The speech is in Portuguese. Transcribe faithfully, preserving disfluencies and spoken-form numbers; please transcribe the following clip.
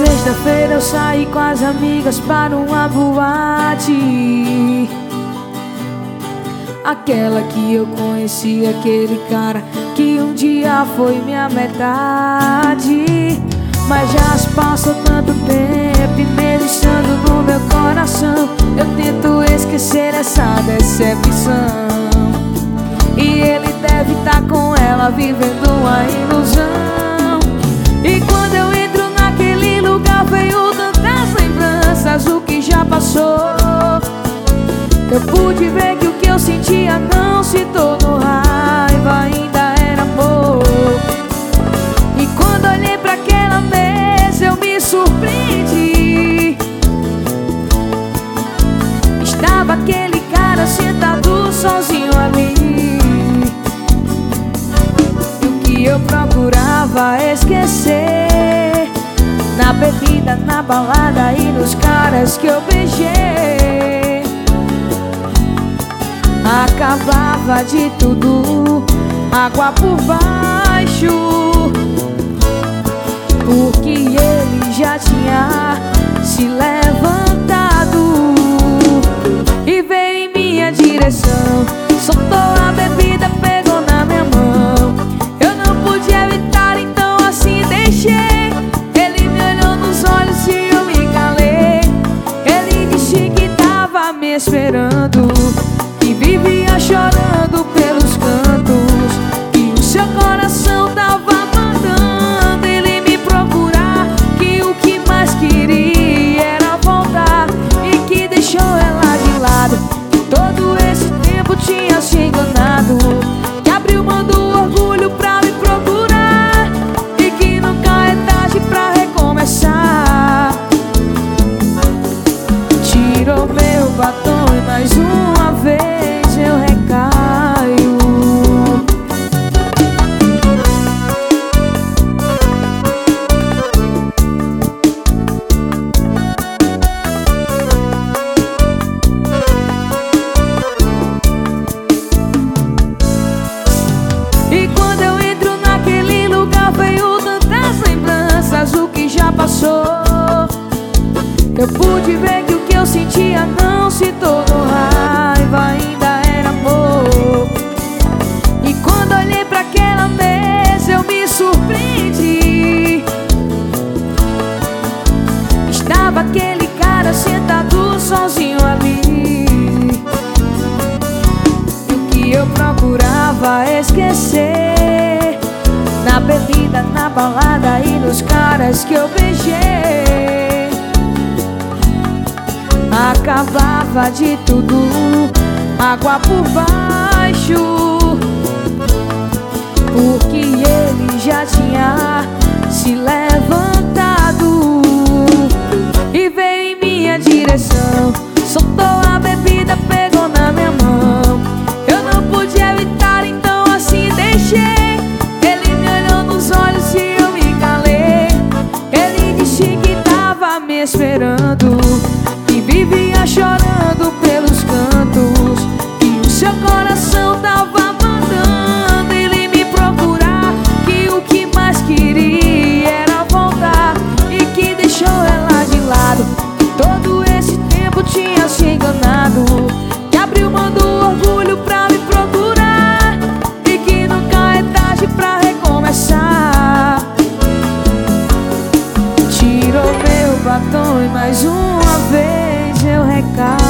sexta-feira eu saí com as amigas para uma boate. Aquela que eu conheci, aquele cara que um dia foi minha metade. Mas já se passou tanto tempo e mesmo estando no meu coração eu tento esquecer essa decepção. E ele deve estar com ela vivendo uma ilusão. E quando eu entro naquele lugar veio tantas lembranças, o que já passou. Eu pude ver que o que eu sentia não se tornou raiva, ainda era amor. E quando olhei pra aquela mesa eu me surpreendi. Estava aquele cara sentado sozinho ali. E o que eu procurava esquecer, na bebida, na balada e nos caras que eu beijei, acabava de tudo, água por baixo. Porque ele já tinha se levantado e veio em minha direção. Soltou a bebida, pegou na minha mão. Eu não pude evitar, então assim deixei. Ele me olhou nos olhos e eu me calei. Ele disse que tava me esperando, que vivia chorando pelos cantos, que o seu coração tava mandando ele me procurar, que o que mais queria era voltar e que deixou ela de lado. Todo esse tempo tinha se enganado, que abriu mão do orgulho pra me procurar e que nunca é tarde pra recomeçar. Tirou meu batom e mais uma vez eu recaio. E quando eu entro naquele lugar veio tantas lembranças, o que já passou. Eu pude ver que o que eu sentia não se tornou raiva, ainda era amor. E quando olhei pra aquela mesa eu me surpreendi. Estava aquele cara sentado sozinho ali. E o que eu procurava esquecer, na bebida, na balada e nos caras que eu beijei, acabava de tudo, água por baixo. Porque ele já tinha se levantado e veio em minha direção. Soltou a bebida, pegou na minha mão. Eu não pude evitar, então assim deixei. Ele me olhou nos olhos e eu me calei. Ele disse que tava me esperando, que vivia chorando pelos cantos, que o seu coração tava mandando ele me procurar, que o que mais queria era voltar e que deixou ela de lado. Todo esse tempo tinha se enganado, que abriu mão do orgulho pra me procurar e que nunca é tarde pra recomeçar. Tirou meu batom e mais uma vez eu recaio.